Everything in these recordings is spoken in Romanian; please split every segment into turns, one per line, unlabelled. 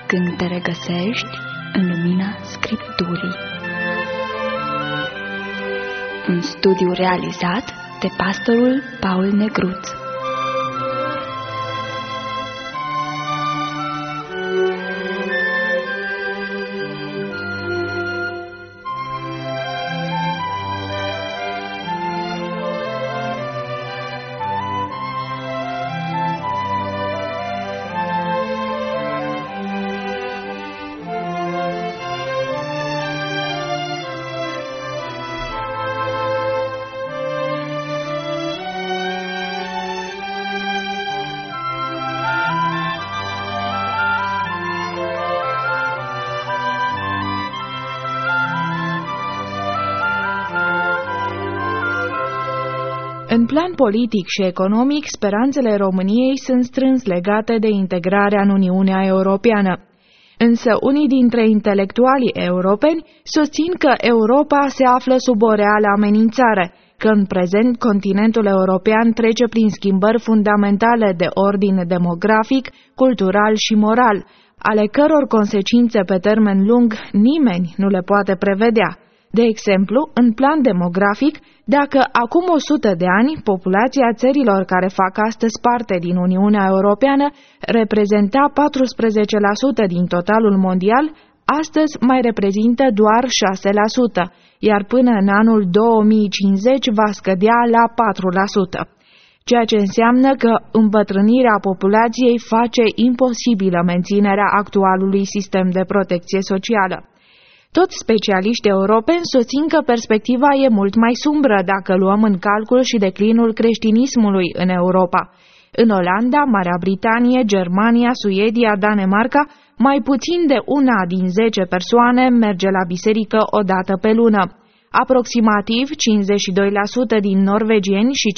când te regăsești în lumina Scripturii. Un studiu realizat de pastorul Paul Negruț.
În plan politic și economic, speranțele României sunt strâns legate de integrarea în Uniunea Europeană. Însă unii dintre intelectualii europeni susțin că Europa se află sub o reală amenințare, că în prezent continentul european trece prin schimbări fundamentale de ordin demografic, cultural și moral, ale căror consecințe pe termen lung nimeni nu le poate prevedea. De exemplu, în plan demografic, dacă acum 100 de ani populația țărilor care fac astăzi parte din Uniunea Europeană reprezenta 14% din totalul mondial, astăzi mai reprezintă doar 6%, iar până în anul 2050 va scădea la 4%. Ceea ce înseamnă că îmbătrânirea populației face imposibilă menținerea actualului sistem de protecție socială. Toți specialiștii europeni susțin că perspectiva e mult mai sumbră dacă luăm în calcul și declinul creștinismului în Europa. În Olanda, Marea Britanie, Germania, Suedia, Danemarca, mai puțin de 1 din 10 persoane merge la biserică o dată pe lună. Aproximativ 52% din norvegieni și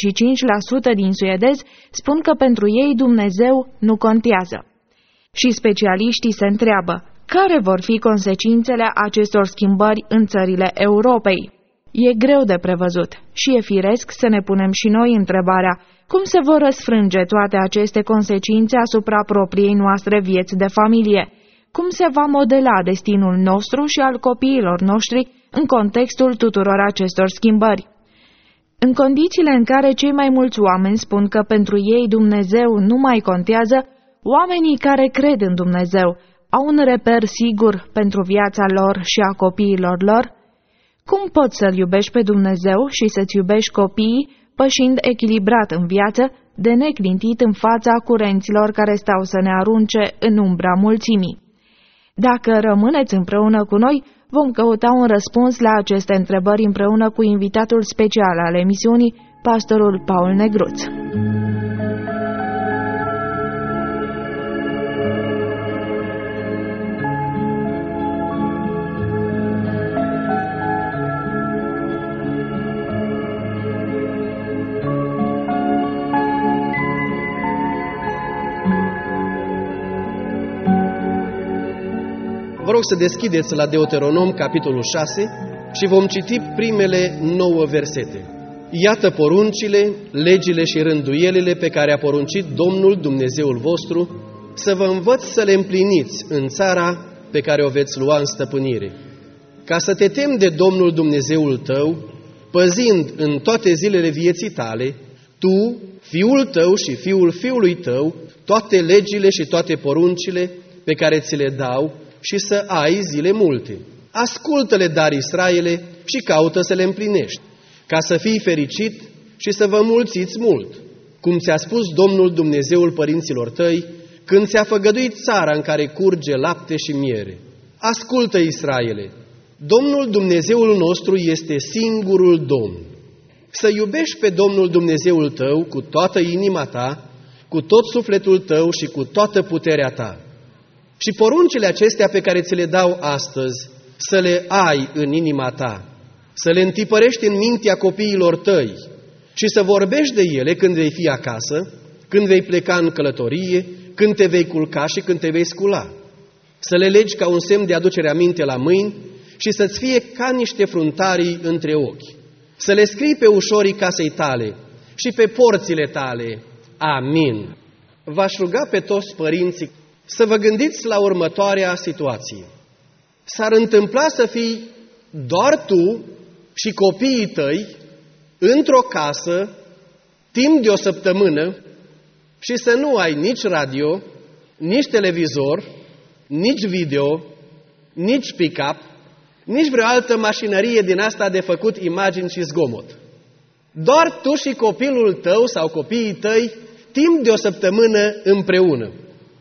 55% din suedezi spun că pentru ei Dumnezeu nu contează. Și specialiștii se întreabă: care vor fi consecințele acestor schimbări în țările Europei? E greu de prevăzut și e firesc să ne punem și noi întrebarea: cum se vor răsfrânge toate aceste consecințe asupra propriei noastre vieți de familie? Cum se va modela destinul nostru și al copiilor noștri în contextul tuturor acestor schimbări? În condițiile în care cei mai mulți oameni spun că pentru ei Dumnezeu nu mai contează, oamenii care cred în Dumnezeu au un reper sigur pentru viața lor și a copiilor lor? Cum poți să-L iubești pe Dumnezeu și să-ți iubești copiii, pășind echilibrat în viață, de neclintit în fața curenților care stau să ne arunce în umbra mulțimii? Dacă rămâneți împreună cu noi, vom căuta un răspuns la aceste întrebări împreună cu invitatul special al emisiunii, pastorul Paul Negruț.
Vă rog să deschideți la Deuteronom, capitolul 6, și vom citi primele 9 versete. Iată poruncile, legile și rânduielile pe care a poruncit Domnul Dumnezeul vostru, să vă învăț să le împliniți în țara pe care o veți lua în stăpânire. Ca să te temi de Domnul Dumnezeul tău, păzind în toate zilele vieții tale, tu, fiul tău și fiul fiului tău, toate legile și toate poruncile pe care ți le dau, și să ai zile multe. Ascultă-le, dar Israele, și caută să le împlinești, ca să fii fericit și să vă mulțiți mult, cum ți-a spus Domnul Dumnezeul părinților tăi, când ți-a făgăduit țara în care curge lapte și miere. Ascultă, Israele, Domnul Dumnezeul nostru este singurul Domn. Să iubești pe Domnul Dumnezeul tău cu toată inima ta, cu tot sufletul tău și cu toată puterea ta. Și poruncile acestea pe care ți le dau astăzi, să le ai în inima ta, să le întipărești în mintea copiilor tăi și să vorbești de ele când vei fi acasă, când vei pleca în călătorie, când te vei culca și când te vei scula. Să le legi ca un semn de aducere aminte la mâini și să-ți fie ca niște fruntarii între ochi. Să le scrii pe ușorii casei tale și pe porțile tale. Amin. V-aș ruga pe toți părinții Să vă gândiți la următoarea situație. S-ar întâmpla să fii doar tu și copiii tăi într-o casă timp de o săptămână și să nu ai nici radio, nici televizor, nici video, nici pick-up, nici vreo altă mașinărie din asta de făcut imagini și zgomot. Doar tu și copilul tău sau copiii tăi timp de o săptămână împreună.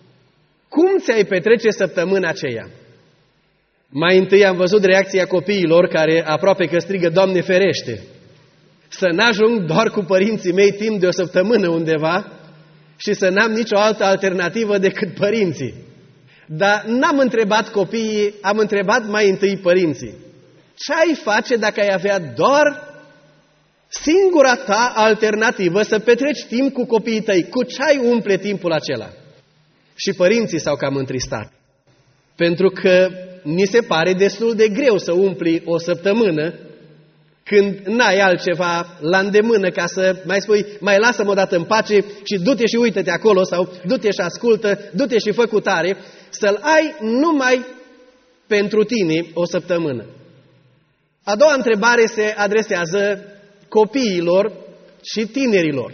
Cum ți-ai petrece săptămâna aceea? Mai întâi am văzut reacția copiilor care aproape că strigă, Doamne ferește, să n-ajung doar cu părinții mei timp de o săptămână undeva și să n-am nicio altă alternativă decât părinții. Dar n-am întrebat copiii, am întrebat mai întâi părinții. Ce ai face dacă ai avea doar singura ta alternativă să petreci timp cu copiii tăi? Cu ce ai umple timpul acela? Și părinții s-au cam întristat. Pentru că ni se pare destul de greu să umpli o săptămână când n-ai altceva la îndemână ca să mai spui, mai lasă-mă odată în pace și du-te și uită-te acolo sau du-te și ascultă, du-te și fă cu tare, să-l ai numai pentru tine o săptămână. A doua întrebare se adresează copiilor și tinerilor.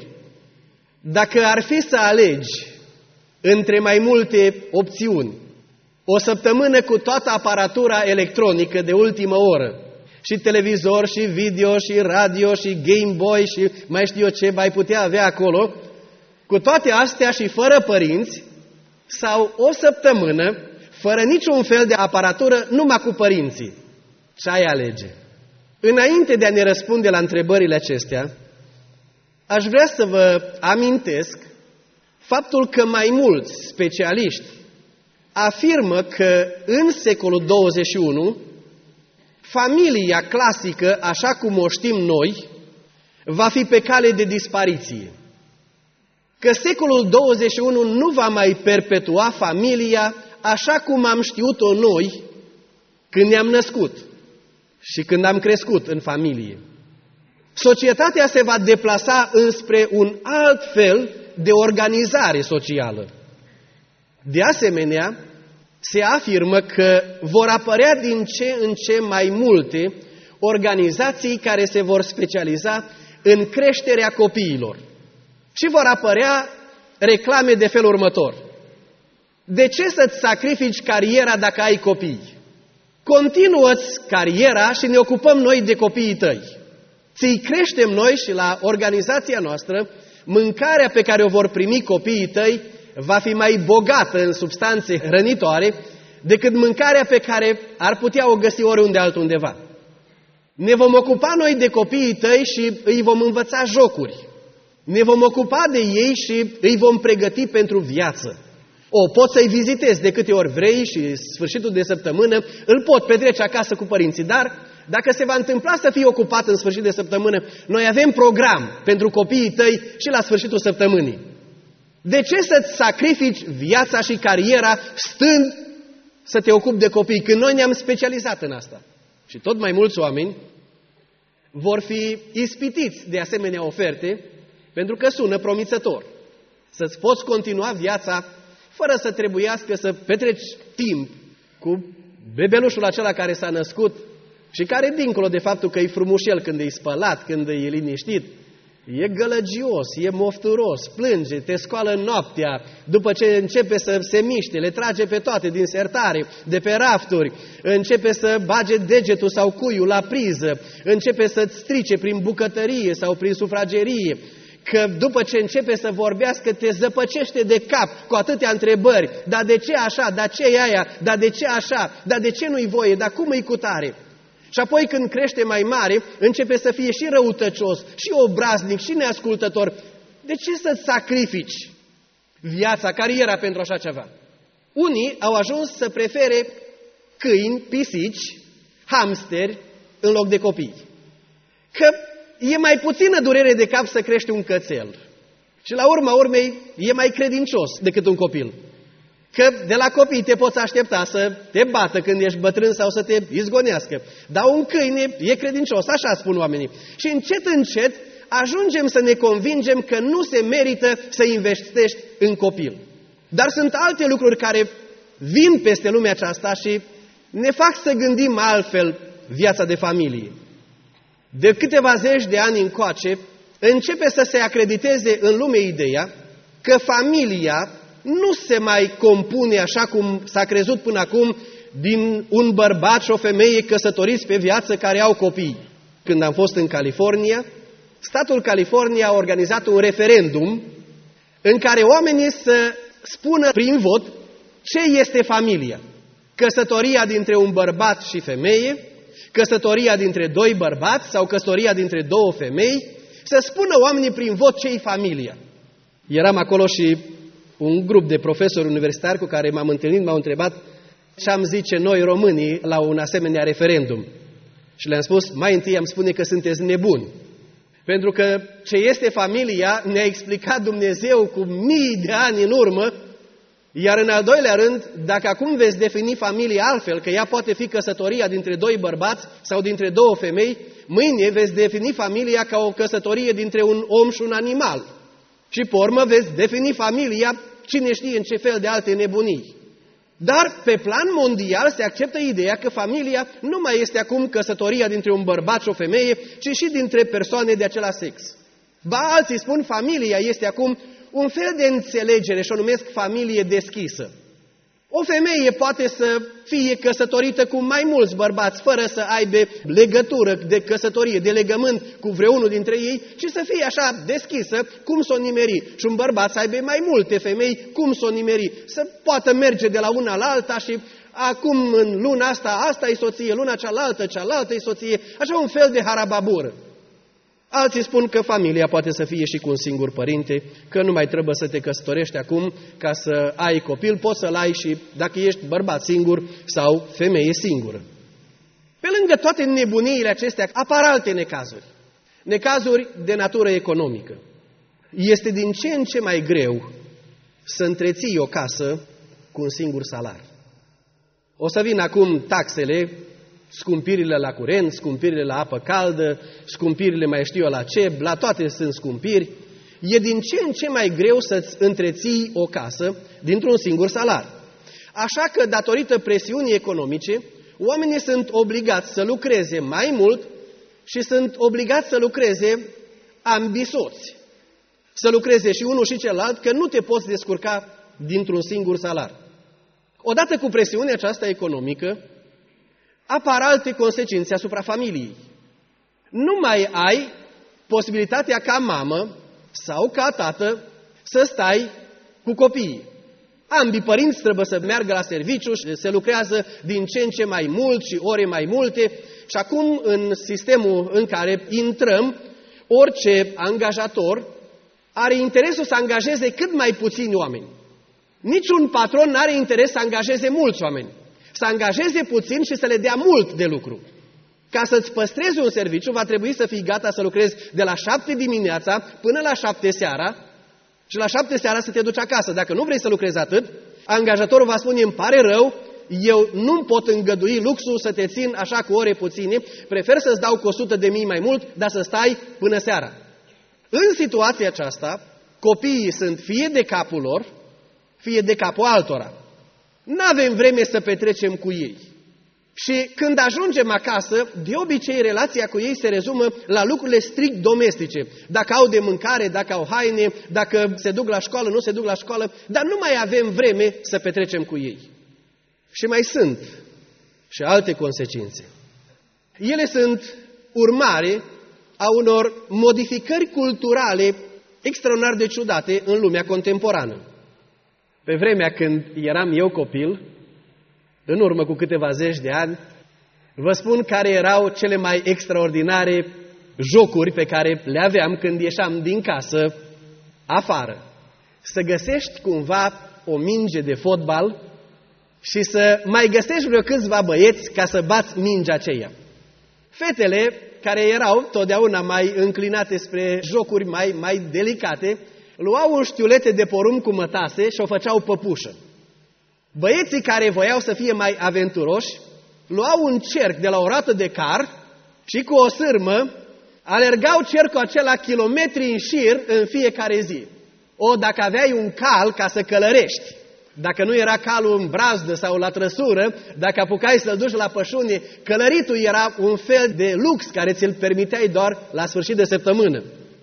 Dacă ar fi să alegi între mai multe opțiuni, o săptămână cu toată aparatura electronică de ultimă oră, și televizor, și video, și radio, și Game Boy, și mai știu eu ce mai putea avea acolo, cu toate astea și fără părinți, sau o săptămână, fără niciun fel de aparatură, numai cu părinții. Ce ai alege? Înainte de a ne răspunde la întrebările acestea, aș vrea să vă amintesc faptul că mai mulți specialiști afirmă că în secolul 21 familia clasică, așa cum o știm noi, va fi pe cale de dispariție. Că secolul 21 nu va mai perpetua familia așa cum am știut-o noi când ne-am născut și când am crescut în familie. Societatea se va deplasa înspre un alt fel de organizare socială. De asemenea, se afirmă că vor apărea din ce în ce mai multe organizații care se vor specializa în creșterea copiilor. Și vor apărea reclame de felul următor. De ce să-ți sacrifici cariera dacă ai copii? Continuă-ți cariera și ne ocupăm noi de copiii tăi. Ți-i creștem noi și la organizația noastră, mâncarea pe care o vor primi copiii tăi va fi mai bogată în substanțe hrănitoare decât mâncarea pe care ar putea o găsi oriunde altundeva. Ne vom ocupa noi de copiii tăi și îi vom învăța jocuri. Ne vom ocupa de ei și îi vom pregăti pentru viață. Poți să-i vizitezi de câte ori vrei și sfârșitul de săptămână îl pot petrece acasă cu părinții, dar dacă se va întâmpla să fii ocupat în sfârșit de săptămână, noi avem program pentru copiii tăi și la sfârșitul săptămânii. De ce să-ți sacrifici viața și cariera stând să te ocupi de copii, când noi ne-am specializat în asta? Și tot mai mulți oameni vor fi ispitiți de asemenea oferte, pentru că sună promițător. Să-ți poți continua viața fără să trebuiască să petreci timp cu bebelușul acela care s-a născut și care, dincolo de faptul că e frumușel când e spălat, când e liniștit, e gălăgios, e mofturos, plânge, te scoală noaptea, după ce începe să se miște, le trage pe toate din sertare, de pe rafturi, începe să bage degetul sau cuiul la priză, începe să-ți strice prin bucătărie sau prin sufragerie, că după ce începe să vorbească te zăpăcește de cap cu atâtea întrebări, dar de ce așa, dar ce e aia, dar de ce așa, dar de ce nu-i voie, dar cum e cu tare? Și apoi când crește mai mare, începe să fie și răutăcios, și obraznic, și neascultător. De ce să-ți sacrifici viața, cariera pentru așa ceva? Unii au ajuns să prefere câini, pisici, hamsteri în loc de copii. Că e mai puțină durere de cap să crești un cățel. Și la urma urmei e mai credincios decât un copil. Că de la copii te poți aștepta să te bată când ești bătrân sau să te izgonească. Dar un câine e credincios, așa spun oamenii. Și încet, încet ajungem să ne convingem că nu se merită să investești în copil. Dar sunt alte lucruri care vin peste lumea aceasta și ne fac să gândim altfel viața de familie. De câteva zeci de ani încoace, începe să se acrediteze în lume ideea că familia nu se mai compune așa cum s-a crezut până acum din un bărbat și o femeie căsătoriți pe viață care au copii. Când am fost în California, statul California a organizat un referendum în care oamenii să spună prin vot ce este familia. Căsătoria dintre un bărbat și femeie, căsătoria dintre doi bărbați sau căsătoria dintre două femei, să spună oamenii prin vot ce-i familia. Eram acolo și un grup de profesori universitari cu care m-am întâlnit m-au întrebat ce am zice noi românii la un asemenea referendum. Și le-am spus, mai întâi am spune că sunteți nebuni. Pentru că ce este familia ne-a explicat Dumnezeu cu mii de ani în urmă, iar în al doilea rând, dacă acum veți defini familia altfel, că ea poate fi căsătoria dintre doi bărbați sau dintre două femei, mâine veți defini familia ca o căsătorie dintre un om și un animal. Și pe urmă veți defini familia cine știe în ce fel de alte nebunii. Dar pe plan mondial se acceptă ideea că familia nu mai este acum căsătoria dintre un bărbat și o femeie, ci și dintre persoane de același sex. Ba alții spun familia este acum un fel de înțelegere și o numesc familie deschisă. O femeie poate să fie căsătorită cu mai mulți bărbați, fără să aibă legătură de căsătorie, de legământ cu vreunul dintre ei, ci să fie așa deschisă, cum s-o nimeri. Și un bărbat să aibă mai multe femei, cum s-o nimeri. Să poată merge de la una la alta și acum în luna asta e soție, luna cealaltă e soție, așa un fel de harababură. Alții spun că familia poate să fie și cu un singur părinte, că nu mai trebuie să te căsătorești acum ca să ai copil, poți să-l ai și dacă ești bărbat singur sau femeie singură. Pe lângă toate nebuniile acestea apar alte necazuri, necazuri de natură economică. Este din ce în ce mai greu să întreții o casă cu un singur salar. O să vină acum taxele, scumpirile la curent, scumpirile la apă caldă, scumpirile mai știu eu la ce, la toate sunt scumpiri. E din ce în ce mai greu să-ți întreții o casă dintr-un singur salar. Așa că, datorită presiunii economice, oamenii sunt obligați să lucreze mai mult și sunt obligați să lucreze ambisoți. Să lucreze și unul și celălalt, că nu te poți descurca dintr-un singur salar. Odată cu presiunea aceasta economică, apar alte consecințe asupra familiei. Nu mai ai posibilitatea ca mamă sau ca tată să stai cu copiii. Ambii părinți trebuie să meargă la serviciu și se lucrează din ce în ce mai mult și ore mai multe. Și acum, în sistemul în care intrăm, orice angajator are interesul să angajeze cât mai puțini oameni. Niciun patron nu are interes să angajeze mulți oameni. Să angajeze puțin și să le dea mult de lucru. Ca să-ți păstrezi un serviciu, va trebui să fii gata să lucrezi de la 7 dimineața până la 7 seara și la 7 seara să te duci acasă. Dacă nu vrei să lucrezi atât, angajatorul va spune, îmi pare rău, eu nu pot îngădui luxul să te țin așa cu ore puține, prefer să-ți dau cu 100.000 mai mult, dar să stai până seara. În situația aceasta, copiii sunt fie de capul lor, fie de capul altora. N-avem vreme să petrecem cu ei. Și când ajungem acasă, de obicei relația cu ei se rezumă la lucrurile strict domestice. Dacă au de mâncare, dacă au haine, dacă se duc la școală, nu se duc la școală, dar nu mai avem vreme să petrecem cu ei. Și mai sunt și alte consecințe. Ele sunt urmare a unor modificări culturale extraordinar de ciudate în lumea contemporană. Pe vremea când eram eu copil, în urmă cu câteva zeci de ani, vă spun care erau cele mai extraordinare jocuri pe care le aveam când ieșeam din casă afară. Să găsești cumva o minge de fotbal și să mai găsești vreo câțiva băieți ca să bați mingea aceea. Fetele, care erau totdeauna mai înclinate spre jocuri mai delicate, luau un știulete de porumb cu mătase și o făceau păpușă. Băieții care voiau să fie mai aventuroși, luau un cerc de la o roată de car și cu o sârmă alergau cercul acela kilometri în șir în fiecare zi. O, dacă aveai un cal ca să călărești, Dacă nu era calul în brazdă sau la trăsură, dacă apucai să-l duci la pășune, călăritul era un fel de lux care ți-l permiteai doar la sfârșit de săptămână.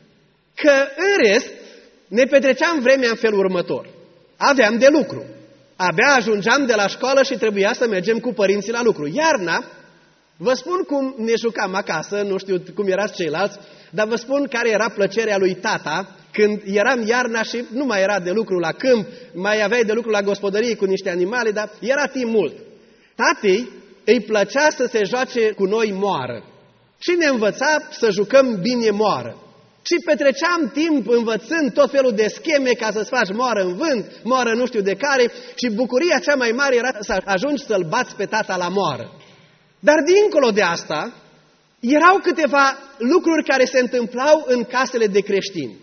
Că în rest ne petreceam vremea în felul următor. Aveam de lucru. Abia ajungeam de la școală și trebuia să mergem cu părinții la lucru. Iarna, vă spun cum ne jucam acasă, nu știu cum erați ceilalți, dar vă spun care era plăcerea lui tata când eram iarna și nu mai era de lucru la câmp, mai aveai de lucru la gospodărie cu niște animale, dar era timp mult. Tatei îi plăcea să se joace cu noi moară și ne învăța să jucăm bine moară. Și petreceam timp învățând tot felul de scheme ca să-ți faci moară în vânt, moară nu știu de care, și bucuria cea mai mare era să ajungi să-l bați pe tata la moară. Dar dincolo de asta, erau câteva lucruri care se întâmplau în casele de creștini.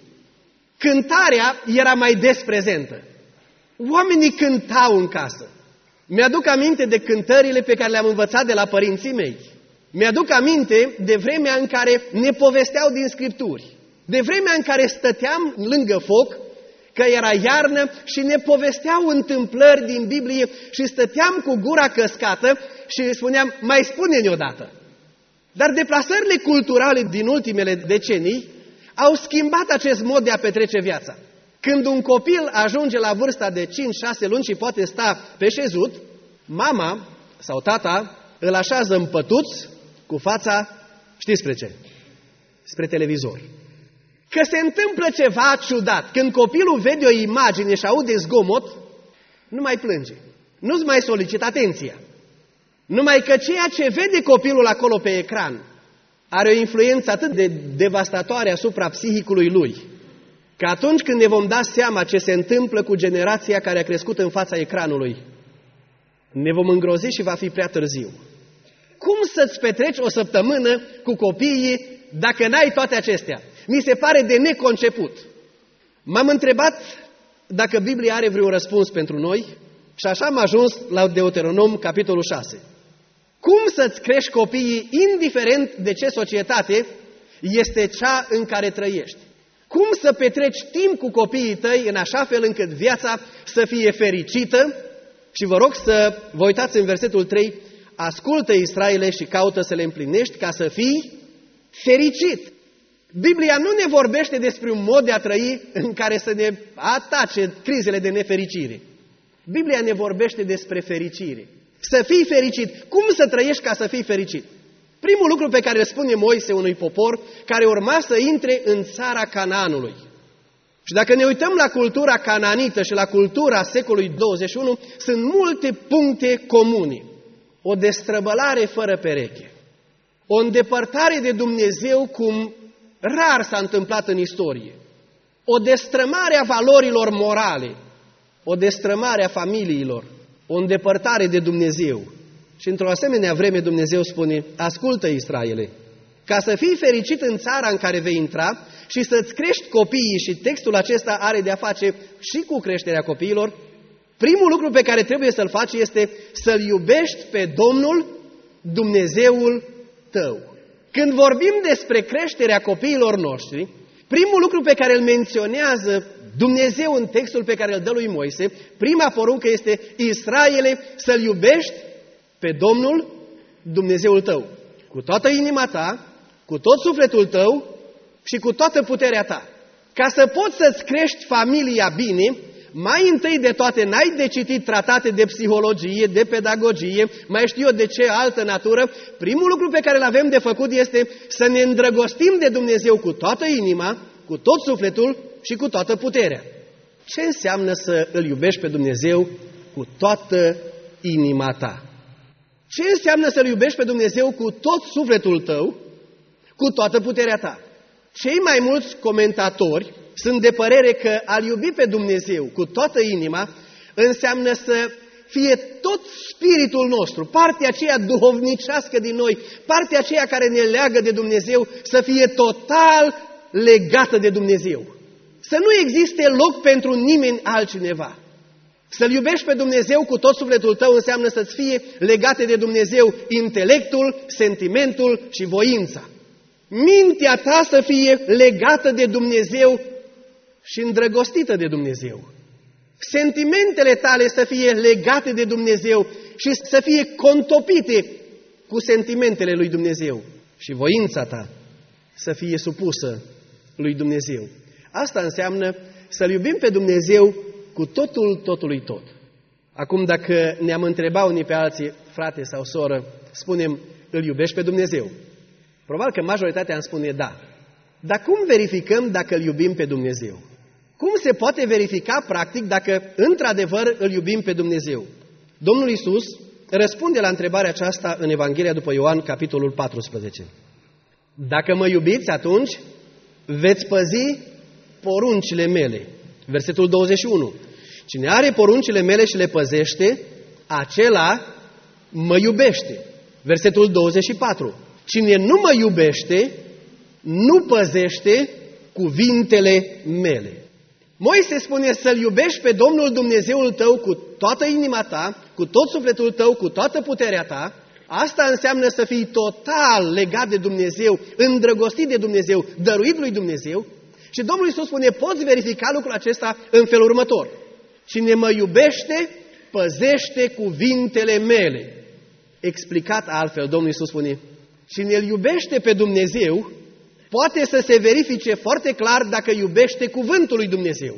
Cântarea era mai des prezentă. Oamenii cântau în casă. Mi-aduc aminte de cântările pe care le-am învățat de la părinții mei. Mi-aduc aminte de vremea în care ne povesteau din Scripturi. De vremea în care stăteam lângă foc, că era iarnă, și ne povesteau întâmplări din Biblie și stăteam cu gura căscată și spuneam, mai spune-ne odată. Dar deplasările culturale din ultimele decenii au schimbat acest mod de a petrece viața. Când un copil ajunge la vârsta de 5-6 luni și poate sta pe șezut, mama sau tata îl așează în pătuț cu fața, știți spre ce? Spre televizor. Că se întâmplă ceva ciudat. Când copilul vede o imagine și aude zgomot, nu mai plânge. Nu-ți mai solicită atenția. Numai că ceea ce vede copilul acolo pe ecran are o influență atât de devastatoare asupra psihicului lui, că atunci când ne vom da seama ce se întâmplă cu generația care a crescut în fața ecranului, ne vom îngrozi și va fi prea târziu. Cum să-ți petreci o săptămână cu copiii dacă n-ai toate acestea? Mi se pare de neconceput. M-am întrebat dacă Biblia are vreun răspuns pentru noi și așa am ajuns la Deuteronom, capitolul 6. Cum să-ți crești copiii indiferent de ce societate este cea în care trăiești? Cum să petreci timp cu copiii tăi în așa fel încât viața să fie fericită? Și vă rog să vă uitați în versetul 3, ascultă Israile și caută să le împlinești ca să fii fericit. Biblia nu ne vorbește despre un mod de a trăi în care să ne atace crizele de nefericire. Biblia ne vorbește despre fericire. Să fii fericit. Cum să trăiești ca să fii fericit? Primul lucru pe care îl spune Moise unui popor care urma să intre în țara Canaanului. Și dacă ne uităm la cultura cananită și la cultura secolului 21, sunt multe puncte comune. O destrăbălare fără pereche. O îndepărtare de Dumnezeu cum rar s-a întâmplat în istorie. O destrămare a valorilor morale. O destrămare a familiilor. O îndepărtare de Dumnezeu. Și într-o asemenea vreme Dumnezeu spune, ascultă Israele, ca să fii fericit în țara în care vei intra și să-ți crești copiii, și textul acesta are de a face și cu creșterea copiilor, primul lucru pe care trebuie să-l faci este să-L iubești pe Domnul, Dumnezeul tău. Când vorbim despre creșterea copiilor noștri, primul lucru pe care îl menționează Dumnezeu în textul pe care îl dă lui Moise, prima poruncă este, Israele, să-L iubești pe Domnul, Dumnezeul tău, cu toată inima ta, cu tot sufletul tău și cu toată puterea ta. Ca să poți să-ți crești familia bine, mai întâi de toate n-ai de citit tratate de psihologie, de pedagogie, mai știu eu de ce altă natură. Primul lucru pe care îl avem de făcut este să ne îndrăgostim de Dumnezeu cu toată inima, cu tot sufletul și cu toată puterea. Ce înseamnă să îl iubești pe Dumnezeu cu toată inima ta? Ce înseamnă să-L iubești pe Dumnezeu cu tot sufletul tău, cu toată puterea ta? Cei mai mulți comentatori sunt de părere că a-L iubi pe Dumnezeu cu toată inima înseamnă să fie tot spiritul nostru, partea aceea duhovnicească din noi, partea aceea care ne leagă de Dumnezeu, să fie total legată de Dumnezeu. Să nu existe loc pentru nimeni altcineva. Să-L iubești pe Dumnezeu cu tot sufletul tău înseamnă să-ți fie legate de Dumnezeu intelectul, sentimentul și voința. Mintea ta să fie legată de Dumnezeu și îndrăgostită de Dumnezeu. Sentimentele tale să fie legate de Dumnezeu și să fie contopite cu sentimentele lui Dumnezeu. Și voința ta să fie supusă lui Dumnezeu. Asta înseamnă să-L iubim pe Dumnezeu cu totul, totului tot. Acum, dacă ne-am întrebat unii pe alții, frate sau soră, spunem, îl iubești pe Dumnezeu? Probabil că majoritatea îmi spune da. Dar cum verificăm dacă îl iubim pe Dumnezeu? Cum se poate verifica practic dacă într-adevăr îl iubim pe Dumnezeu? Domnul Iisus răspunde la întrebarea aceasta în Evanghelia după Ioan, capitolul 14. Dacă mă iubiți, atunci veți păzi poruncile mele. Versetul 21. Cine are poruncile mele și le păzește, acela mă iubește. Versetul 24. Cine nu mă iubește, nu păzește cuvintele mele. Moise spune să-L iubești pe Domnul Dumnezeul tău cu toată inima ta, cu tot sufletul tău, cu toată puterea ta. Asta înseamnă să fii total legat de Dumnezeu, îndrăgostit de Dumnezeu, dăruit lui Dumnezeu. Și Domnul Iisus spune, poți verifica lucrul acesta în felul următor. Cine mă iubește, păzește cuvintele mele. Explicat altfel, Domnul Iisus spune, cine îl iubește pe Dumnezeu, poate să se verifice foarte clar dacă iubește cuvântul lui Dumnezeu.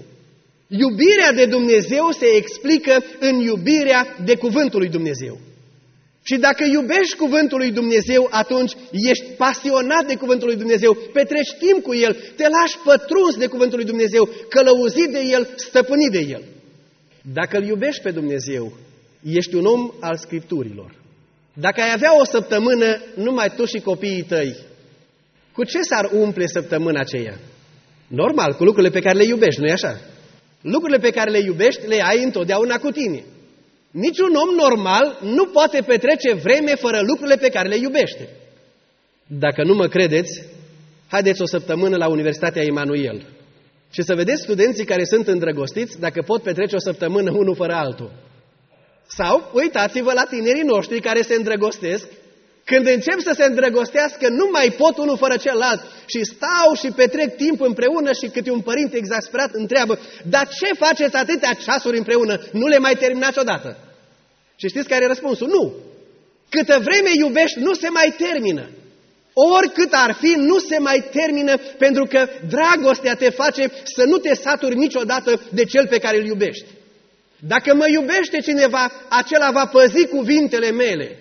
Iubirea de Dumnezeu se explică în iubirea de cuvântul lui Dumnezeu. Și dacă iubești cuvântul lui Dumnezeu, atunci ești pasionat de cuvântul lui Dumnezeu, petreci timp cu el, te lași pătruns de cuvântul lui Dumnezeu, călăuzit de el, stăpânit de el. Dacă îl iubești pe Dumnezeu, ești un om al Scripturilor. Dacă ai avea o săptămână numai tu și copiii tăi, cu ce s-ar umple săptămâna aceea? Normal, cu lucrurile pe care le iubești, nu-i așa? Lucrurile pe care le iubești le ai întotdeauna cu tine. Niciun om normal nu poate petrece vreme fără lucrurile pe care le iubește. Dacă nu mă credeți, haideți o săptămână la Universitatea Emanuel și să vedeți studenții care sunt îndrăgostiți dacă pot petrece o săptămână unul fără altul. Sau uitați-vă la tinerii noștri care se îndrăgostesc. Când încep să se îndrăgostească, nu mai pot unul fără celălalt și stau și petrec timp împreună și câte un părinte exasperat întreabă, dar ce faceți atâtea ceasuri împreună? Nu le mai terminați odată? Și știți care e răspunsul? Nu! Câtă vreme iubești, nu se mai termină. Oricât ar fi, nu se mai termină, pentru că dragostea te face să nu te saturi niciodată de cel pe care îl iubești. Dacă mă iubește cineva, acela va păzi cuvintele mele.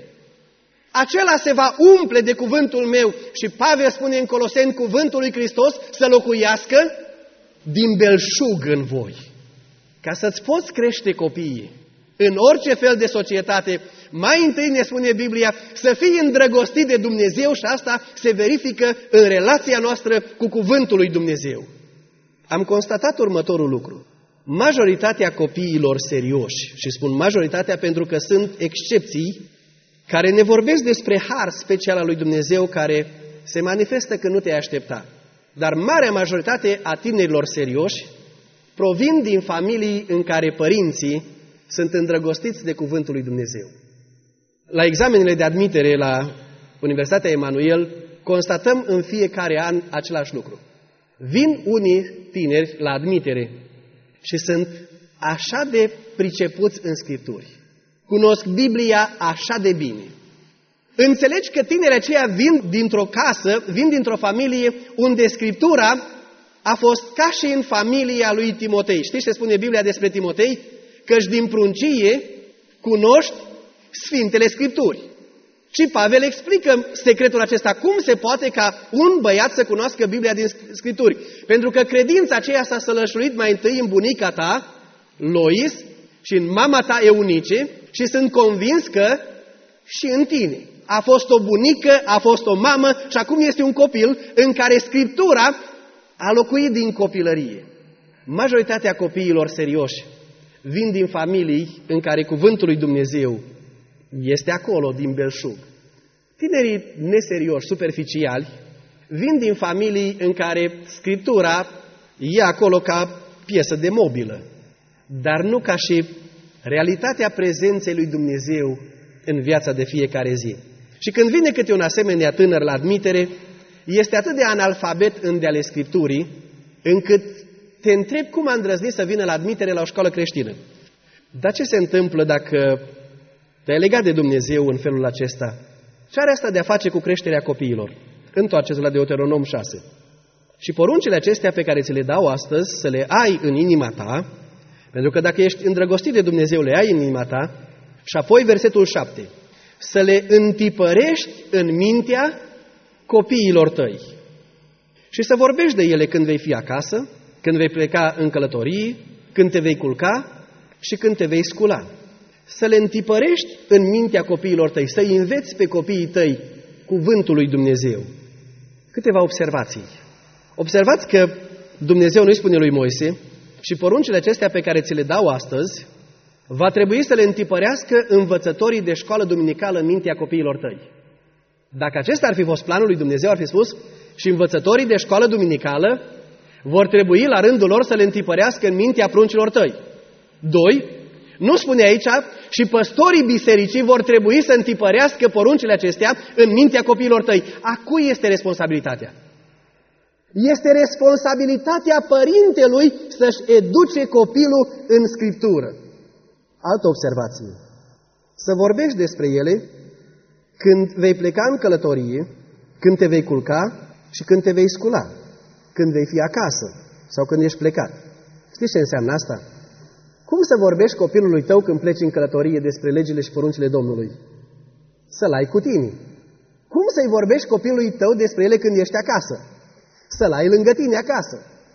Acela se va umple de cuvântul meu. Și Pavel spune în Coloseni, cuvântul lui Hristos să locuiască din belșug în voi. Ca să-ți poți crește copiii în orice fel de societate, mai întâi ne spune Biblia să fii îndrăgostit de Dumnezeu și asta se verifică în relația noastră cu cuvântul lui Dumnezeu. Am constatat următorul lucru. Majoritatea copiilor serioși, și spun majoritatea pentru că sunt excepții, care ne vorbesc despre har special al lui Dumnezeu care se manifestă când nu te-ai aștepta. Dar marea majoritate a tinerilor serioși provin din familii în care părinții sunt îndrăgostiți de cuvântul lui Dumnezeu. La examenele de admitere la Universitatea Emanuel constatăm în fiecare an același lucru. Vin unii tineri la admitere și sunt așa de pricepuți în Scripturi. Cunosc Biblia așa de bine. Înțelegi că tinerii aceia vin dintr-o casă, vin dintr-o familie unde Scriptura a fost ca și în familia lui Timotei. Știți ce spune Biblia despre Timotei? Căci din pruncie cunoști Sfintele Scripturi. Și Pavel explică secretul acesta. Cum se poate ca un băiat să cunoască Biblia din Scripturi? Pentru că credința aceea s-a sălășluit mai întâi în bunica ta, Lois, și în mama ta, Eunice, și sunt convins că și în tine. A fost o bunică, a fost o mamă și acum este un copil în care Scriptura a locuit din copilărie. Majoritatea copiilor serioși vin din familii în care cuvântul lui Dumnezeu este acolo, din belșug. Tinerii neserioși, superficiali, vin din familii în care Scriptura e acolo ca piesă de mobilă, dar nu ca și realitatea prezenței lui Dumnezeu în viața de fiecare zi. Și când vine câte un asemenea tânăr la admitere, este atât de analfabet în de ale Scripturii, încât te întrebi cum a îndrăznit să vină la admitere la o școală creștină. Dar ce se întâmplă dacă te-ai legat de Dumnezeu în felul acesta? Ce are asta de a face cu creșterea copiilor? Întoarceți la Deuteronom 6. Și poruncile acestea pe care ți le dau astăzi, să le ai în inima ta, pentru că dacă ești îndrăgostit de Dumnezeu, le ai în inima ta, și apoi versetul 7, să le întipărești în mintea copiilor tăi și să vorbești de ele când vei fi acasă, când vei pleca în călătorie, când te vei culca și când te vei scula. Să le întipărești în mintea copiilor tăi, să-i înveți pe copiii tăi cuvântul lui Dumnezeu. Câteva observații. Observați că Dumnezeu nu-i spune lui Moise și poruncile acestea pe care ți le dau astăzi va trebui să le întipărească învățătorii de școală duminicală în mintea copiilor tăi. Dacă acesta ar fi fost planul lui Dumnezeu, ar fi spus și învățătorii de școală duminicală vor trebui la rândul lor să le întipărească în mintea pruncilor tăi. 2. Nu spune aici, și păstorii bisericii vor trebui să întipărească poruncile acestea în mintea copiilor tăi. A cui este responsabilitatea? Este responsabilitatea părintelui să-și educe copilul în Scriptură. Altă observație. Să vorbești despre ele când vei pleca în călătorie, când te vei culca și când te vei scula, când vei fi acasă sau când ești plecat. Știți ce înseamnă asta? Cum să vorbești copilului tău când pleci în călătorie despre legile și poruncile Domnului? Să-l ai cu tine. Cum să-i vorbești copilului tău despre ele când ești acasă? Să-l ai lângă tine acasă.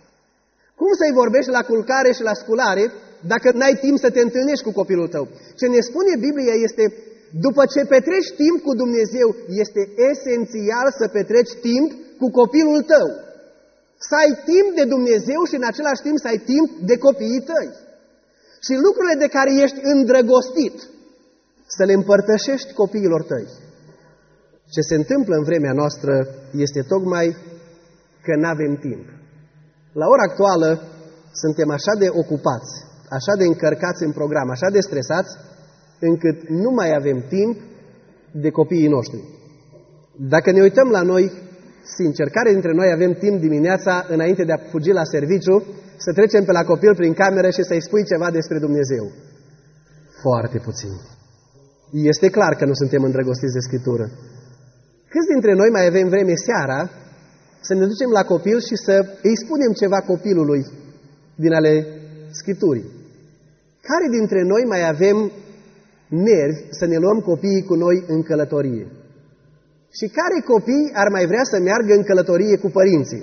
Cum să-i vorbești la culcare și la sculare dacă n-ai timp să te întâlnești cu copilul tău? Ce ne spune Biblia este, după ce petreci timp cu Dumnezeu, este esențial să petreci timp cu copilul tău. Să ai timp de Dumnezeu și în același timp să ai timp de copiii tăi. Și lucrurile de care ești îndrăgostit, să le împărtășești copiilor tăi. Ce se întâmplă în vremea noastră este tocmai că n-avem timp. La ora actuală suntem așa de ocupați, așa de încărcați în program, așa de stresați, încât nu mai avem timp de copiii noștri. Dacă ne uităm la noi, sincer, care dintre noi avem timp dimineața, înainte de a fugi la serviciu, să trecem pe la copil prin cameră și să-i spui ceva despre Dumnezeu? Foarte puțin. Este clar că nu suntem îndrăgostiți de Scriptură. Câți dintre noi mai avem vreme seara să ne ducem la copil și să îi spunem ceva copilului din ale Scripturii? Care dintre noi mai avem nervi să ne luăm copiii cu noi în călătorie? Și care copii ar mai vrea să meargă în călătorie cu părinții?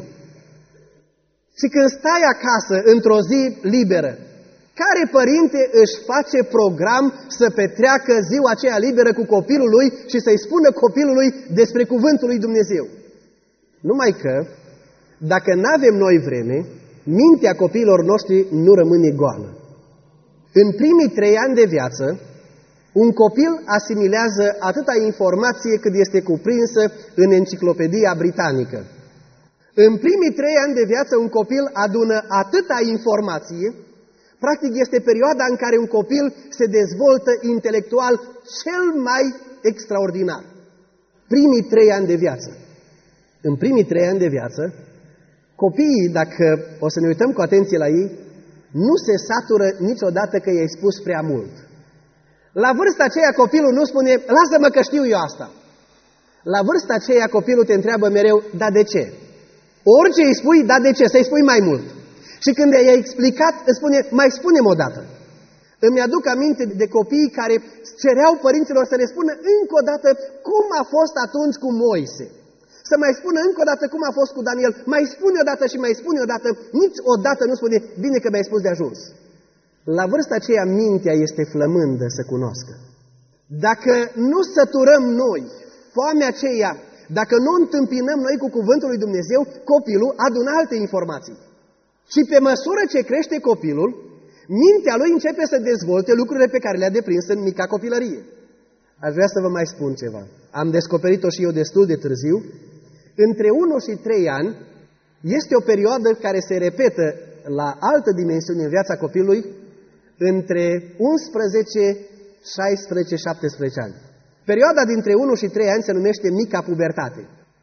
Și când stai acasă într-o zi liberă, care părinte își face program să petreacă ziua aceea liberă cu copilul lui și să-i spună copilului despre cuvântul lui Dumnezeu? Numai că, dacă n-avem noi vreme, mintea copiilor noștri nu rămâne goală. În primii 3 ani de viață, un copil asimilează atâta informație cât este cuprinsă în Enciclopedia Britanică. În primii 3 ani de viață, un copil adună atâta informație, practic este perioada în care un copil se dezvoltă intelectual cel mai extraordinar. Primii 3 ani de viață. În primii 3 ani de viață, copiii, dacă o să ne uităm cu atenție la ei, nu se satură niciodată că i-ai spus prea mult. La vârsta aceea copilul nu spune, lasă-mă că știu eu asta. La vârsta aceea copilul te întreabă mereu, da de ce? Orice îi spui, da de ce? Să-i spui mai mult. Și când i-ai explicat, îți spune, mai spune-mi o dată. Îmi aduc aminte de copiii care cereau părinților să le spună încă o dată cum a fost atunci cu Moise. Să mai spună încă o dată cum a fost cu Daniel. Mai spune o dată și mai spune o dată. Niciodată nu spune, bine că mi-ai spus de ajuns. La vârsta aceea mintea este flămândă să cunoască. Dacă nu săturăm noi foamea aceea, dacă nu întâmpinăm noi cu cuvântul lui Dumnezeu, copilul adună alte informații. Și pe măsură ce crește copilul, mintea lui începe să dezvolte lucrurile pe care le-a deprins în mica copilărie. Aș vrea să vă mai spun ceva. Am descoperit-o și eu destul de târziu. Între 1 și 3 ani este o perioadă care se repetă la altă dimensiune în viața copilului între 11, 16, 17 ani. Perioada dintre 1 și 3 ani se numește mica pubertate.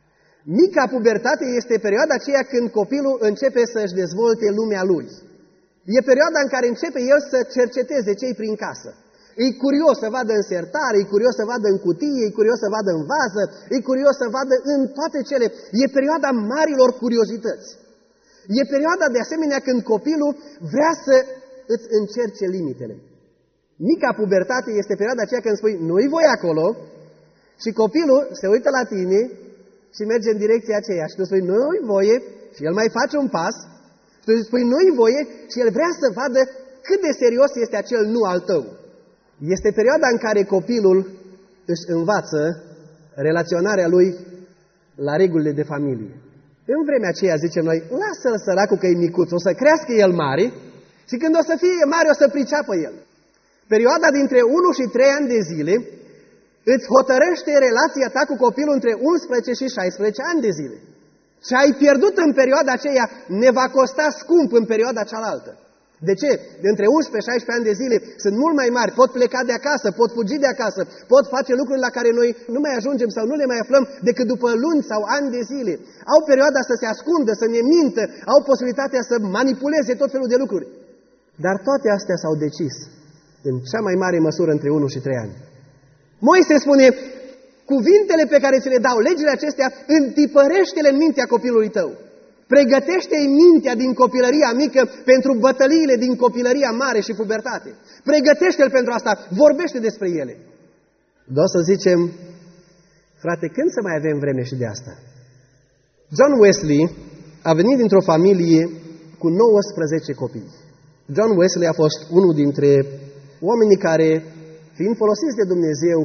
Mica pubertate este perioada aceea când copilul începe să-și dezvolte lumea lui. E perioada în care începe el să cerceteze ce-i prin casă. E curios să vadă în sertare, e curios să vadă în cutie, e curios să vadă în vază, e curios să vadă în toate cele. E perioada marilor curiozități. E perioada de asemenea când copilul vrea să îți încerce limitele. Mica pubertate este perioada aceea când spui, nu-i voi acolo, și copilul se uită la tine și merge în direcția aceea. Și tu spui, nu-i voie, și el mai face un pas, și tu spui, nu-i voie, și el vrea să vadă cât de serios este acel nu al tău. Este perioada în care copilul își învață relaționarea lui la regulile de familie. În vremea aceea, zicem noi, lasă-l săracul că e micuț, o să crească el mare și când o să fie mare o să priceapă el. Perioada dintre 1 și 3 ani de zile îți hotărăște relația ta cu copilul între 11 și 16 ani de zile. Ce ai pierdut în perioada aceea ne va costa scump în perioada cealaltă. De ce? Între 11 și 16 ani de zile sunt mult mai mari, pot pleca de acasă, pot fugi de acasă, pot face lucruri la care noi nu mai ajungem sau nu le mai aflăm decât după luni sau ani de zile. Au perioada să se ascundă, să ne mintă, au posibilitatea să manipuleze tot felul de lucruri. Dar toate astea s-au decis în cea mai mare măsură între 1 și 3 ani. Moise spune, cuvintele pe care ți le dau, legile acestea, întipărește-le în mintea copilului tău. Pregătește-i mintea din copilăria mică pentru bătăliile din copilăria mare și pubertate. Pregătește-l pentru asta, vorbește despre ele. Dar o să zicem, frate, când să mai avem vreme și de asta? John Wesley a venit dintr-o familie cu 19 copii. John Wesley a fost unul dintre oamenii care, fiind folosiți de Dumnezeu,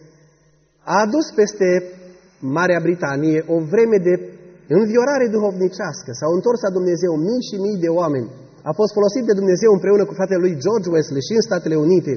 a adus peste Marea Britanie o vreme de înviorare duhovnicească. S-au întors la Dumnezeu mii și mii de oameni. A fost folosit de Dumnezeu împreună cu fratele lui George Wesley și în Statele Unite.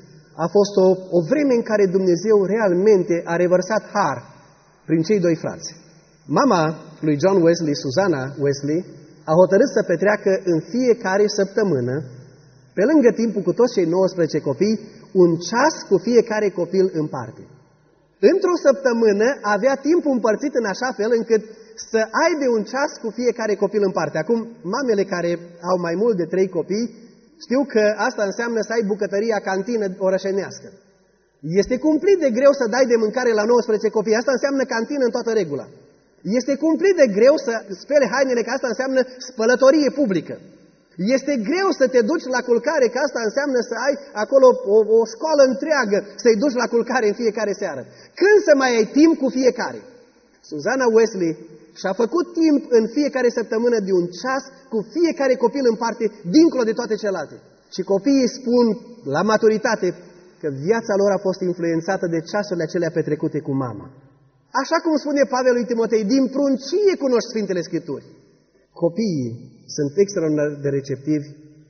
A fost o vreme în care Dumnezeu realmente a revărsat har prin cei doi frați. Mama lui John Wesley, Susanna Wesley, a hotărât să petreacă în fiecare săptămână, pe lângă timpul cu toți cei 19 copii, un ceas cu fiecare copil în parte. Într-o săptămână avea timpul împărțit în așa fel încât să aibă un ceas cu fiecare copil în parte. Acum, mamele care au mai mult de 3 copii știu că asta înseamnă să ai bucătăria cantină orășenească. Este cumplit de greu să dai de mâncare la 19 copii, asta înseamnă cantină în toată regula. Este cumplit de greu să spele hainele, că asta înseamnă spălătorie publică. Este greu să te duci la culcare, că asta înseamnă să ai acolo o școală întreagă, să-i duci la culcare în fiecare seară. Când să mai ai timp cu fiecare? Susanna Wesley și-a făcut timp în fiecare săptămână de un ceas cu fiecare copil în parte, dincolo de toate celelalte. Și copiii spun la maturitate că viața lor a fost influențată de ceasurile acelea petrecute cu mama. Așa cum spune Pavel lui Timotei, din pruncie cunoști Sfintele Scripturi. Copiii sunt extraordinar de receptivi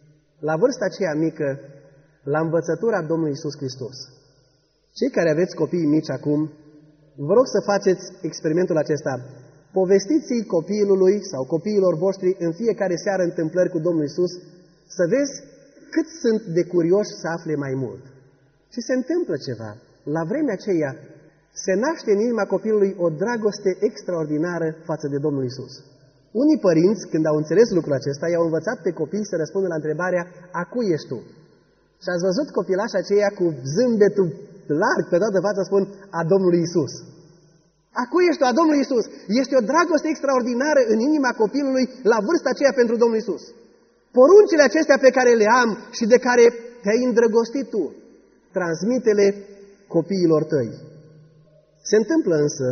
la vârsta aceea mică, la învățătura Domnului Iisus Hristos. Cei care aveți copii mici acum, vă rog să faceți experimentul acesta. Povestiți-i copilului sau copiilor voștri în fiecare seară întâmplări cu Domnul Iisus, să vezi cât sunt de curioși să afle mai mult. Și se întâmplă ceva. La vremea aceea se naște în inima copilului o dragoste extraordinară față de Domnul Iisus. Unii părinți, când au înțeles lucrul acesta, i-au învățat pe copii să răspundă la întrebarea, a cui ești tu? Și ați văzut copilașii aceia cu zâmbetul larg pe toată fața spun, a Domnului Iisus. A cui ești tu? A Domnului Iisus. Este o dragoste extraordinară în inima copilului la vârsta aceea pentru Domnul Iisus. Poruncile acestea pe care le am și de care te-ai îndrăgostit tu, transmite-le copiilor tăi. Se întâmplă însă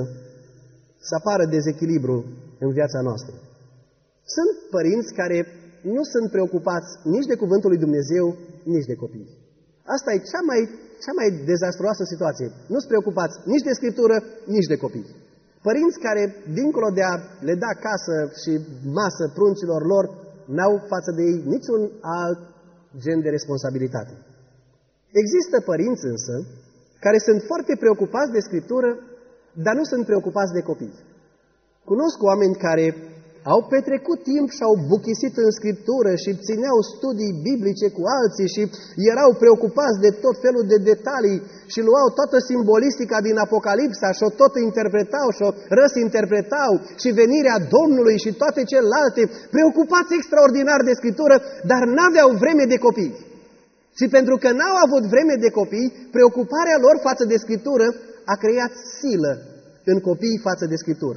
să apară dezechilibru în viața noastră. Sunt părinți care nu sunt preocupați nici de Cuvântul lui Dumnezeu, nici de copii. Asta e cea mai dezastruoasă situație. Nu sunt preocupați nici de Scriptură, nici de copii. Părinți care, dincolo de a le da casă și masă pruncilor lor, n-au față de ei niciun alt gen de responsabilitate. Există părinți însă care sunt foarte preocupați de Scriptură, dar nu sunt preocupați de copii. Cunosc oameni care au petrecut timp și au buchisit în Scriptură și țineau studii biblice cu alții și erau preocupați de tot felul de detalii și luau toată simbolistica din Apocalipsa și o tot interpretau și o răsinterpretau și venirea Domnului și toate celelalte, preocupați extraordinar de Scriptură, dar n-aveau vreme de copii. Și pentru că n-au avut vreme de copii, preocuparea lor față de Scriptură a creat silă în copii față de Scriptură.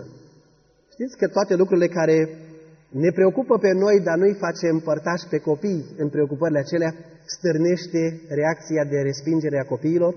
Știți că toate lucrurile care ne preocupă pe noi, dar nu-i facem părtași pe copii în preocupările acelea, stârnește reacția de respingere a copiilor?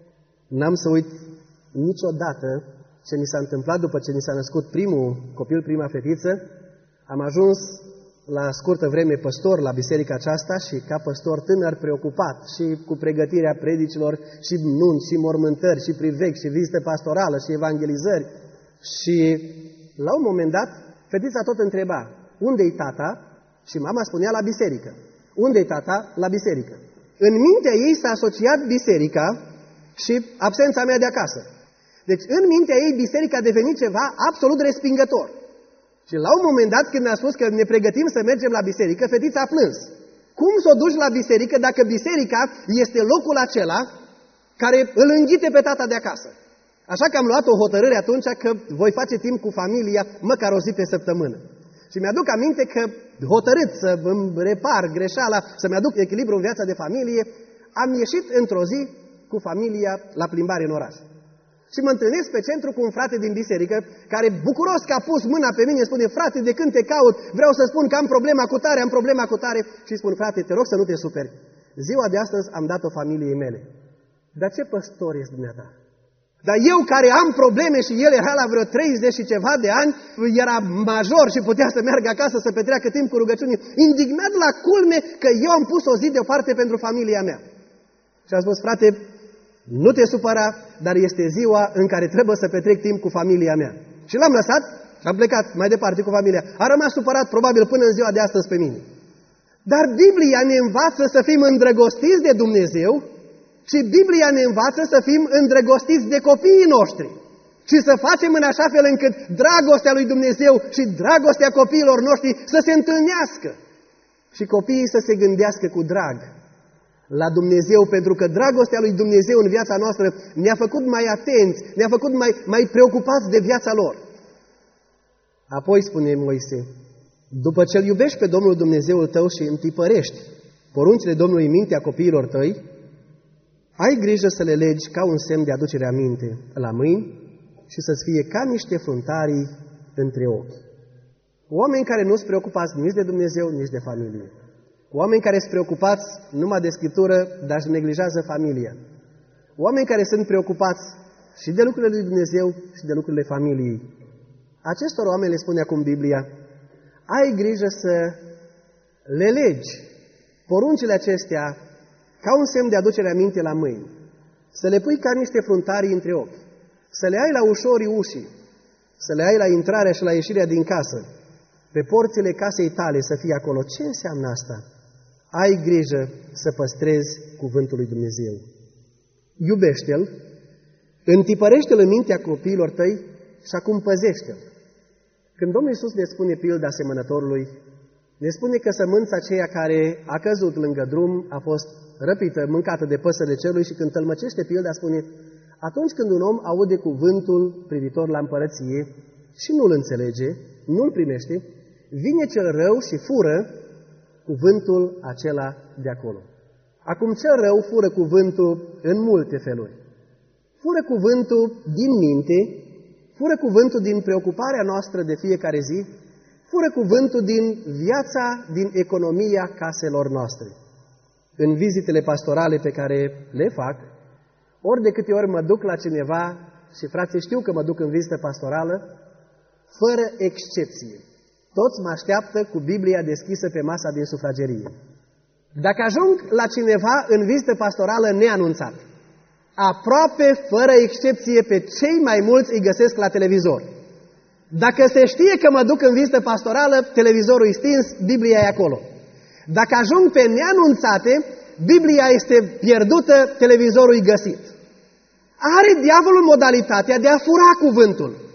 N-am să uit niciodată ce ni s-a întâmplat după ce ni s-a născut primul copil, prima fetiță. Am ajuns la scurtă vreme păstor la biserica aceasta și ca păstor tânăr preocupat și cu pregătirea predicilor și nunți și mormântări și priveghi și vizită pastorală și evangelizări. Și la un moment dat, fetița tot întreba, unde-i tata? Și mama spunea, la biserică. Unde-i tata? La biserică. În mintea ei s-a asociat biserica și absența mea de acasă. Deci în mintea ei biserica a devenit ceva absolut respingător. Și la un moment dat, când ne-a spus că ne pregătim să mergem la biserică, fetița a plâns. Cum să o duci la biserică dacă biserica este locul acela care îl înghite pe tata de acasă? Așa că am luat o hotărâre atunci că voi face timp cu familia măcar o zi pe săptămână. Și mi-aduc aminte că, hotărât să îmi repar greșeala, să-mi aduc echilibru în viața de familie, am ieșit într-o zi cu familia la plimbare în oraș. Și mă întâlnesc pe centru cu un frate din biserică, care bucuros că a pus mâna pe mine, spune, frate, de când te caut, vreau să spun că am problema cu tare, am problema cu tare. Și spun, frate, te rog să nu te superi. Ziua de astăzi am dat-o familiei mele. Dar ce păstor ești dumneata? Dar eu care am probleme și el era la vreo 30 și ceva de ani, era major și putea să meargă acasă să petreacă timp cu rugăciuni, indignat la culme că eu am pus o zi deoparte pentru familia mea. Și am spus, frate, nu te supăra, dar este ziua în care trebuie să petrec timp cu familia mea. Și l-am lăsat și am plecat mai departe cu familia. A rămas supărat probabil până în ziua de astăzi pe mine. Dar Biblia ne învață să fim îndrăgostiți de Dumnezeu și Biblia ne învață să fim îndrăgostiți de copiii noștri. Și să facem în așa fel încât dragostea lui Dumnezeu și dragostea copiilor noștri să se întâlnească. Și copiii să se gândească cu drag la Dumnezeu, pentru că dragostea lui Dumnezeu în viața noastră ne-a făcut mai atenți, ne-a făcut mai preocupați de viața lor. Apoi spune Moise, după ce îl iubești pe Domnul Dumnezeul tău și întipărești poruncile Domnului în mintea copiilor tăi, ai grijă să le legi ca un semn de aducere aminte la mâini și să-ți fie ca niște fruntarii între ochi. Oameni care nu-s preocupați nici de Dumnezeu, nici de familie. Oameni care sunt preocupați numai de Scriptură, dar își neglijează familia. Oameni care sunt preocupați și de lucrurile lui Dumnezeu și de lucrurile familiei. Acestor oameni le spune acum Biblia, ai grijă să le legi poruncile acestea ca un semn de aducere aminte la mâini, să le pui ca niște fruntarii între ochi, să le ai la ușorii ușii, să le ai la intrarea și la ieșirea din casă, pe porțile casei tale să fie acolo. Ce înseamnă asta? Ai grijă să păstrezi cuvântul lui Dumnezeu. Iubește-L, întipărește-L în mintea copiilor tăi și acum păzește-L. Când Domnul Iisus ne spune pilda semănătorului, ne spune că sămânța aceea care a căzut lângă drum a fost răpită, mâncată de păsările cerului și când tălmăcește pilda spune, atunci când un om aude cuvântul privitor la împărăție și nu-l înțelege, nu-l primește, vine cel rău și fură cuvântul acela de acolo. Acum cel rău fură cuvântul în multe feluri. Fură cuvântul din minte, fură cuvântul din preocuparea noastră de fiecare zi, fură cuvântul din viața, din economia caselor noastre. În vizitele pastorale pe care le fac, ori de câte ori mă duc la cineva, și frații știu că mă duc în vizită pastorală, fără excepție. Toți mă așteaptă cu Biblia deschisă pe masa din sufragerie. Dacă ajung la cineva în vizită pastorală neanunțat, aproape fără excepție pe cei mai mulți îi găsesc la televizor. Dacă se știe că mă duc în vizită pastorală, televizorul e stins, Biblia e acolo. Dacă ajung pe neanunțate, Biblia este pierdută, televizorul e găsit. Are diavolul modalitatea de a fura cuvântul.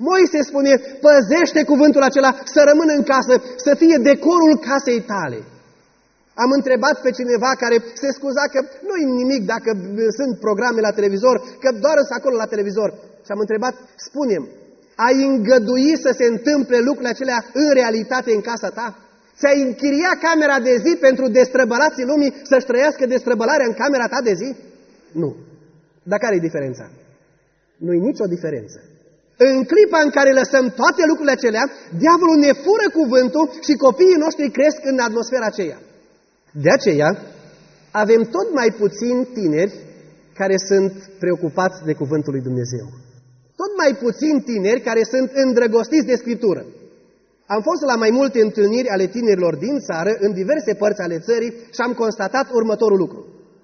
Moise spune, păzește cuvântul acela să rămână în casă, să fie decorul casei tale. Am întrebat pe cineva care se scuza că nu-i nimic dacă sunt programe la televizor, că doar sunt acolo la televizor. Și am întrebat, spune-mi, ai îngădui să se întâmple lucrurile acelea în realitate în casa ta? Ți-ai închiria camera de zi pentru destrăbălații lumii să-și trăiască destrăbălarea în camera ta de zi? Nu. Dar care e diferența? Nu-i nicio diferență. În clipa în care lăsăm toate lucrurile acelea, diavolul ne fură cuvântul și copiii noștri cresc în atmosfera aceea. De aceea, avem tot mai puțini tineri care sunt preocupați de cuvântul lui Dumnezeu. Tot mai puțini tineri care sunt îndrăgostiți de Scriptură. Am fost la mai multe întâlniri ale tinerilor din țară, în diverse părți ale țării, și am constatat următorul lucru.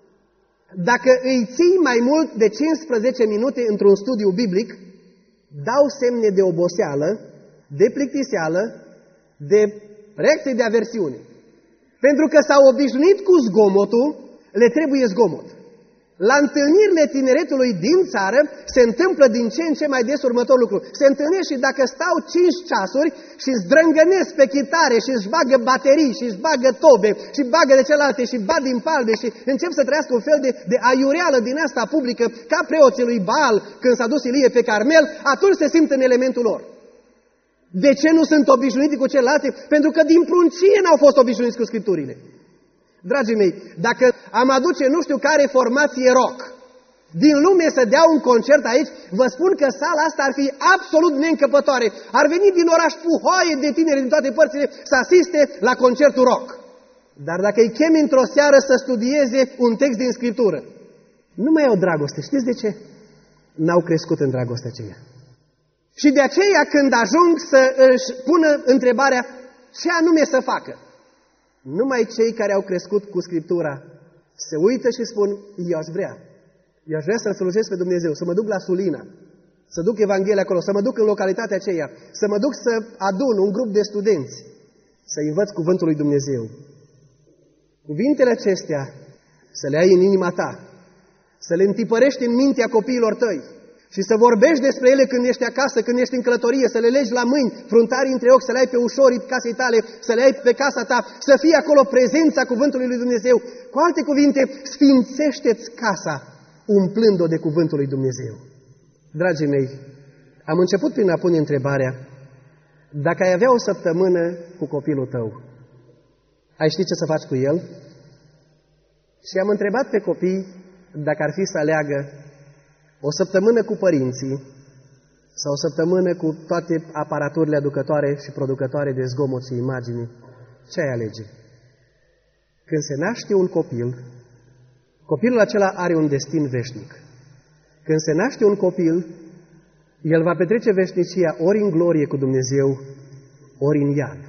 Dacă îi ții mai mult de 15 minute într-un studiu biblic, dau semne de oboseală, de plictiseală, de reacție de aversiune. Pentru că s-au obișnuit cu zgomotul, le trebuie zgomot. La întâlnirile tineretului din țară se întâmplă din ce în ce mai des următorul lucru. Se întâlnesc și dacă stau 5 ceasuri și zdrângănesc pe chitare și își bagă baterii și își bagă tobe și bagă de celelalte și bat din palme și încep să trăiască un fel de aiureală din asta publică ca preoții lui Baal când s-a dus Ilie pe Carmel, atunci se simt în elementul lor. De ce nu sunt obișnuiți cu celelalte? Pentru că din pruncie n-au fost obișnuiți cu Scripturile. Dragii mei, dacă am aduce nu știu care formație rock din lume să dea un concert aici, vă spun că sala asta ar fi absolut neîncăpătoare. Ar veni din oraș puhoaie de tineri din toate părțile să asiste la concertul rock. Dar dacă îi chemi într-o seară să studieze un text din Scriptură, nu mai au dragoste. Știți de ce? N-au crescut în dragostea aceea. Și de aceea când ajung să își pună întrebarea ce anume să facă, numai cei care au crescut cu Scriptura se uită și spun, eu aș vrea să-L slujesc pe Dumnezeu, să mă duc la Sulina, să duc Evanghelia acolo, să mă duc în localitatea aceea, să mă duc să adun un grup de studenți, să învăț cuvântul lui Dumnezeu. Cuvintele acestea să le ai în inima ta, să le întipărești în mintea copiilor tăi și să vorbești despre ele când ești acasă, când ești în călătorie, să le legi la mâini, fruntarii între ochi, să le ai pe ușorii casei tale, să le ai pe casa ta, să fie acolo prezența cuvântului lui Dumnezeu. Cu alte cuvinte, sfințește-ți casa umplând-o de cuvântul lui Dumnezeu. Dragii mei, am început prin a pune întrebarea, dacă ai avea o săptămână cu copilul tău, ai ști ce să faci cu el? Și am întrebat pe copii dacă ar fi să aleagă o săptămână cu părinții sau o săptămână cu toate aparaturile aducătoare și producătoare de zgomot și imagini, ce ai alege? Când se naște un copil, copilul acela are un destin veșnic. Când se naște un copil, el va petrece veșnicia ori în glorie cu Dumnezeu, ori în iad.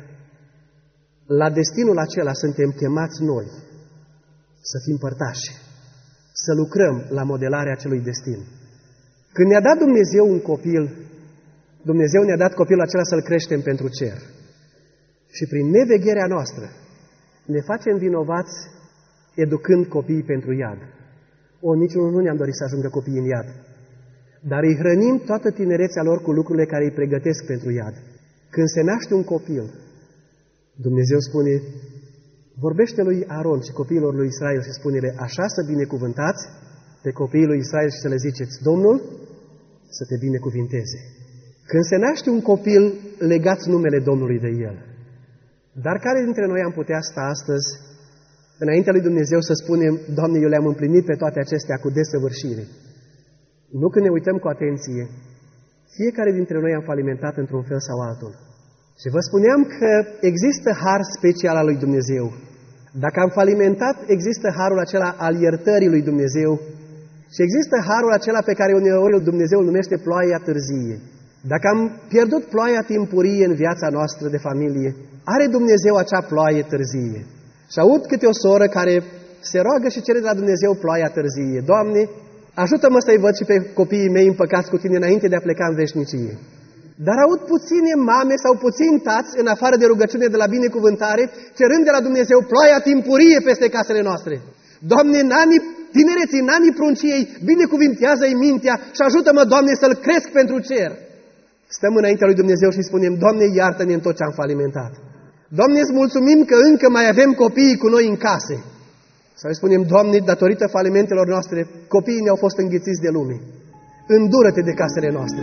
La destinul acela suntem chemați noi să fim părtași, să lucrăm la modelarea acelui destin. Când ne-a dat Dumnezeu un copil, Dumnezeu ne-a dat copilul acela să-l creștem pentru cer. Și prin nevegherea noastră ne facem vinovați educând copiii pentru iad. Niciunul nu ne-am dorit să ajungă copiii în iad. Dar îi hrănim toată tinerețea lor cu lucrurile care îi pregătesc pentru iad. Când se naște un copil, Dumnezeu spune, vorbește lui Aron și copiilor lui Israel și spune-le, așa să binecuvântați pe copiii lui Israel și să le ziceți, Domnul să te binecuvinteze. Când se naște un copil, legați numele Domnului de el. Dar care dintre noi am putea sta astăzi înaintea lui Dumnezeu să spunem, Doamne, eu le-am împlinit pe toate acestea cu desăvârșire? Nu când ne uităm cu atenție, fiecare dintre noi am falimentat într-un fel sau altul. Și vă spuneam că există har special al lui Dumnezeu. Dacă am falimentat, există harul acela al iertării lui Dumnezeu și există harul acela pe care uneori Dumnezeu îl numește ploaia târzie. Dacă am pierdut ploaia timpurie în viața noastră de familie, are Dumnezeu acea ploaie târzie. Și aud câte o soră care se roagă și cere de la Dumnezeu ploaia târzie. Doamne, ajută-mă să-i văd și pe copiii mei împăcați cu Tine înainte de a pleca în veșnicie. Dar aud puține mame sau puțini tați, în afară de rugăciune de la binecuvântare, cerând de la Dumnezeu ploaia timpurie peste casele noastre. Doamne, în anii tinereții, în anii prunciei, binecuvintează-i mintea și ajută-mă, Doamne, să-l cresc pentru cer. stăm înaintea lui Dumnezeu și spunem: Doamne, iartă-ne în tot ce am falimentat. Doamne, îți mulțumim că încă mai avem copiii cu noi în case. Sau îi spunem: Doamne, datorită falimentelor noastre, copiii ne-au fost înghițiți de lume. Îndură-te de casele noastre.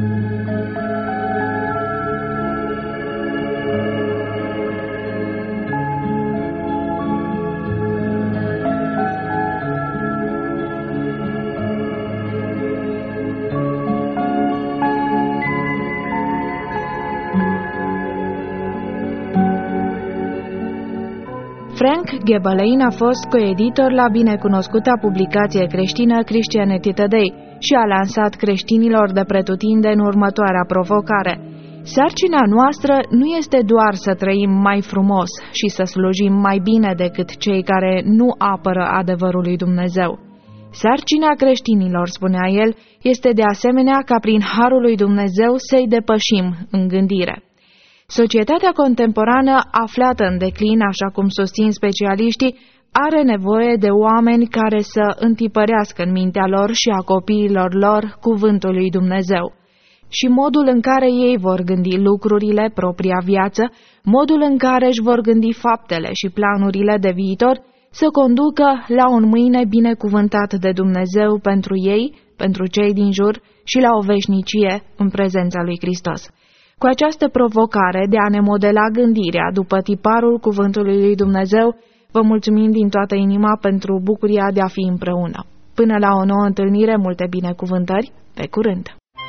Frank Gebelein a fost coeditor la binecunoscuta publicație creștină Christianity Today și a lansat creștinilor de pretutindeni următoarea provocare: sarcina noastră nu este doar să trăim mai frumos și să slujim mai bine decât cei care nu apără adevărul lui Dumnezeu. Sarcina creștinilor, spunea el, este de asemenea ca prin harul lui Dumnezeu să-i depășim în gândire. Societatea contemporană, aflată în declin, așa cum susțin specialiștii, are nevoie de oameni care să întipărească în mintea lor și a copiilor lor cuvântul lui Dumnezeu. Și modul în care ei vor gândi lucrurile, propria viață, modul în care își vor gândi faptele și planurile de viitor, să conducă la un mâine binecuvântat de Dumnezeu pentru ei, pentru cei din jur și la o veșnicie în prezența lui Hristos. Cu această provocare de a ne modela gândirea după tiparul cuvântului lui Dumnezeu, vă mulțumim din toată inima pentru bucuria de a fi împreună. Până la o nouă întâlnire, multe binecuvântări, pe curând!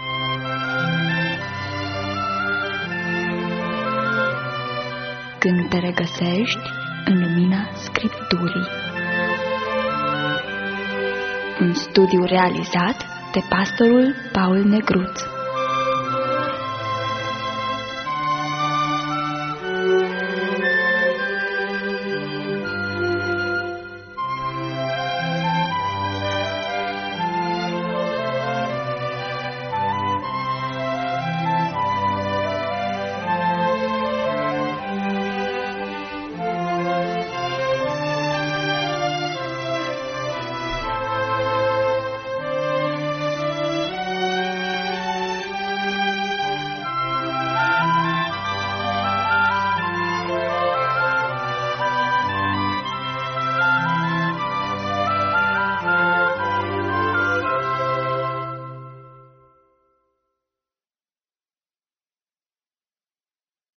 Când te regăsești în lumina Scripturii. Un studiu realizat de pastorul Paul Negruț.